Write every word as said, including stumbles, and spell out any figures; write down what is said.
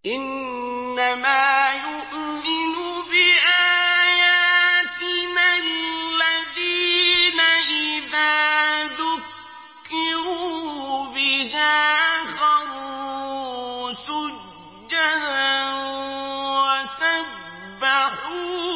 إنما يؤمن بآياتنا الذين إذا ذكروا بها خروا سجدا وسبحوا